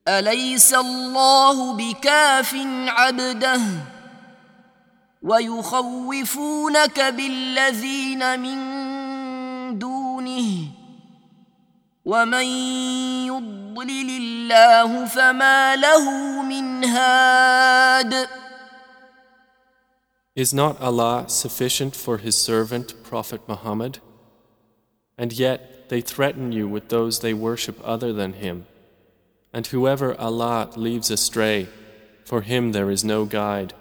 أليس الله بكاف عبده ويخوفونك بالذين من دونه ومن يضلل الله فما له من هاد. Is not Allah sufficient for His servant Prophet Muhammad? And yet they threaten you with those they worship other than Him. And whoever Allah leaves astray, for him there is no guide.